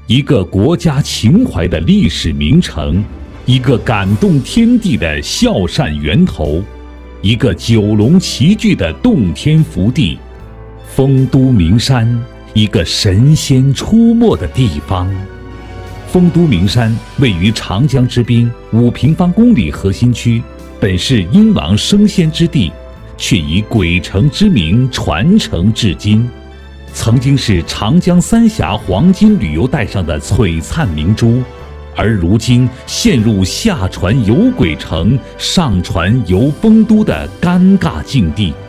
一个国家情怀的历史名城，一个感动天地的孝善源头，一个九龙齐聚的洞天福地，丰都名山，一个神仙出没的地方。丰都名山位于长江之滨5平方公里核心区，本是殷王升仙之地，却以鬼城之名传承至今。曾经是长江三峡黄金旅游带上的璀璨明珠，而如今陷入下船游鬼城，上船游丰都的尴尬境地。